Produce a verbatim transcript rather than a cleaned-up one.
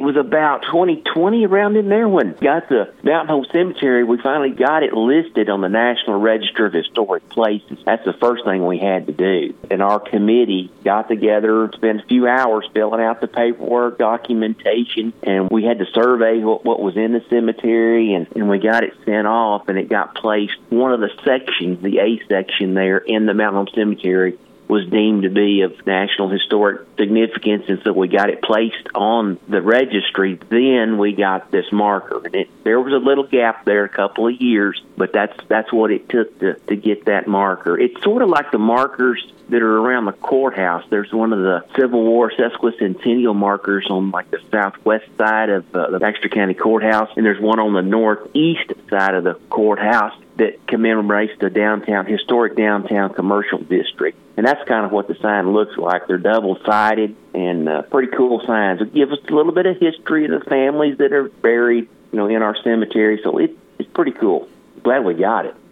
was about twenty twenty, around in there, when we got the Mountain Home Cemetery. We finally got it listed on the National Register of Historic Places. That's the first thing we had to do. And our committee got together, spent a few hours filling out the paperwork, documentation, and we had to survey what, what was in the cemetery, and, and we got it sent off, and it got placed. One of the sections, the A section there in the Mountain Home Cemetery, was deemed to be of national historic significance, and so we got it placed on the registry. Then we got this marker, and it, there was a little gap there, a couple of years, but that's that's what it took to, to get that marker. It's sort of like the markers that are around the courthouse. There's one of the Civil War sesquicentennial markers on like the southwest side of uh, the Baxter County Courthouse, and there's one on the northeast side of the courthouse that commemorates the downtown, historic downtown commercial district. And that's kind of what the sign looks like. They're double-sided and uh, pretty cool signs. It gives us a little bit of history of the families that are buried, you know, in our cemetery. So it, it's pretty cool. Glad we got it.